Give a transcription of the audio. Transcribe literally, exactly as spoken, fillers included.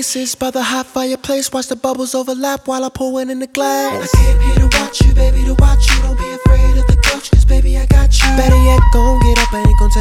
faces by the hot fireplace. Watch the bubbles overlap while I pour one in the glass. And I came here to watch you, baby, to watch you. Don't be afraid of the couch, cause baby I got you. Better yet, gon' get up, I ain't gon'